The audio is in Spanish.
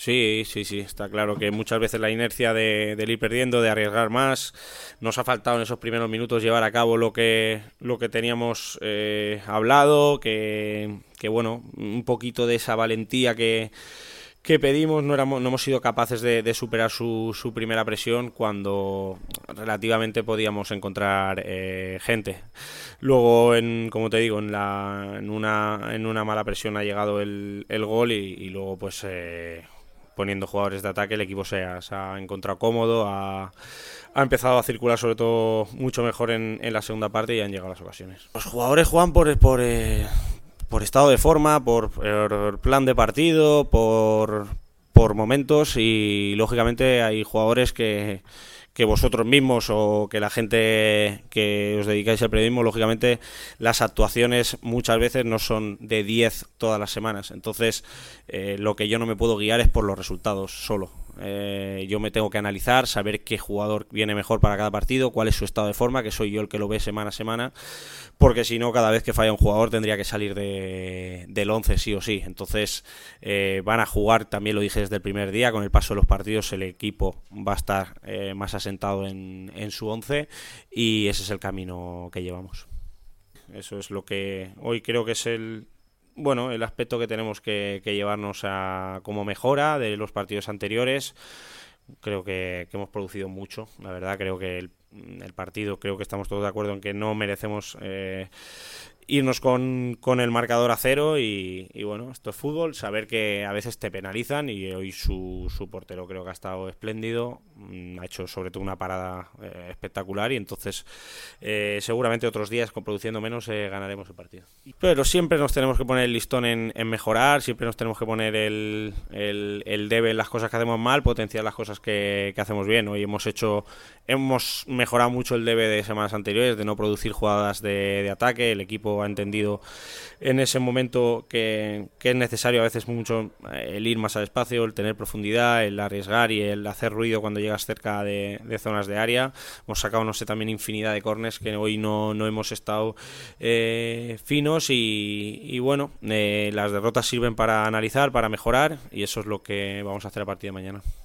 Sí, sí, sí, está claro que muchas veces la inercia del ir perdiendo, de arriesgar más, nos ha faltado en esos primeros minutos llevar a cabo lo que teníamos hablado, que bueno, un poquito de esa valentía que pedimos, no hemos sido capaces de superar su primera presión cuando relativamente podíamos encontrar gente. Luego, como te digo, en una mala presión ha llegado el gol y luego pues poniendo jugadores de ataque el equipo se ha encontrado cómodo, ha empezado a circular sobre todo mucho mejor en la segunda parte y han llegado las ocasiones. Los jugadores juegan por estado de forma, por plan de partido, por momentos y lógicamente hay jugadores que vosotros mismos o que la gente que os dedicáis al periodismo, lógicamente las actuaciones muchas veces no son de 10 todas las semanas. Entonces, lo que yo no me puedo guiar es por los resultados solo. Yo me tengo que analizar, saber qué jugador viene mejor para cada partido, cuál es su estado de forma, que soy yo el que lo ve semana a semana, porque si no, cada vez que falla un jugador tendría que salir del 11 sí o sí. Entonces, van a jugar, también lo dije desde el primer día, con el paso de los partidos el equipo va a estar más asentado en su 11 y ese es el camino que llevamos. Eso es lo que hoy creo que es el aspecto que tenemos que llevarnos como mejora de los partidos anteriores. Creo que hemos producido mucho, la verdad. Creo que el partido, creo que estamos todos de acuerdo en que no merecemos irnos con el marcador a cero y bueno, esto es fútbol, saber que a veces te penalizan y hoy su portero creo que ha estado espléndido, ha hecho sobre todo una parada espectacular y entonces seguramente otros días produciendo menos ganaremos el partido. Pero siempre nos tenemos que poner el listón en mejorar, siempre nos tenemos que poner el debe en las cosas que hacemos mal, potenciar las cosas que hacemos bien. Hoy hemos mejorado mucho el debe de semanas anteriores, de no producir jugadas de ataque. El equipo ha entendido en ese momento que es necesario a veces mucho el ir más al espacio, el tener profundidad, el arriesgar y el hacer ruido cuando llegas cerca de zonas de área. Hemos sacado, no sé, también infinidad de córners que hoy no hemos estado finos y bueno, las derrotas sirven para analizar, para mejorar y eso es lo que vamos a hacer a partir de mañana.